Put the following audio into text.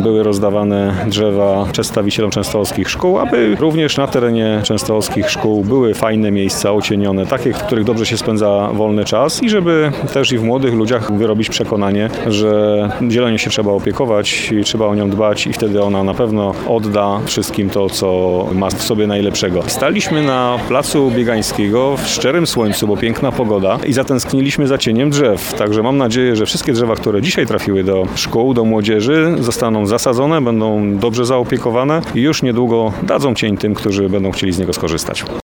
były rozdawane drzewa przedstawicielom częstochowskich szkół, aby również na terenie częstochowskich szkół były fajne miejsca ocienione, takie, w których dobrze się spędza wolny czas i żeby też i w młodych ludziach wyrobić przekonanie, że zielenią się trzeba opiekować i trzeba o nią dbać i wtedy ona na pewno odda wszystkim to, co ma w sobie najlepszego. Staliśmy na placu Biegańskiego w szczerym słońcu, bo piękna pogoda i zatęskniliśmy za cieniem drzew. Także mam nadzieję, że wszystkie drzewa, które dzisiaj trafiły do szkół, do młodzieży, zostaną zasadzone, będą dobrze zaopiekowane i już niedługo dadzą cień tym, którzy będą chcieli z niego skorzystać.